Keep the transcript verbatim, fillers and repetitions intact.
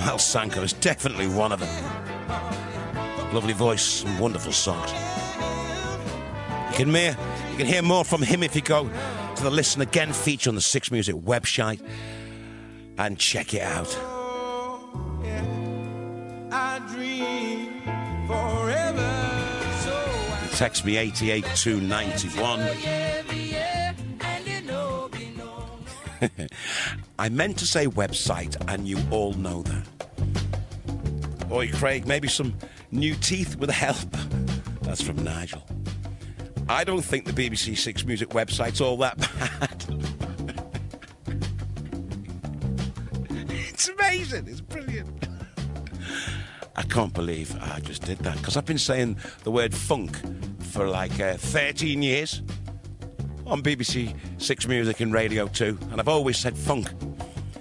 Al Sanko is definitely one of them. Lovely voice and wonderful songs. You can hear, you can hear more from him if you go to the Listen Again feature on the Six Music website and check it out. I dream forever. So Text me eight eight two nine one. I meant to say website, and you all know that. Oi, Craig, maybe some new teeth would help. That's from Nigel. I don't think the B B C Six Music website's all that bad. It's amazing. It's brilliant. I can't believe I just did that, because I've been saying the word funk for like uh, thirteen years on B B C Six Music and Radio two, and I've always said funk.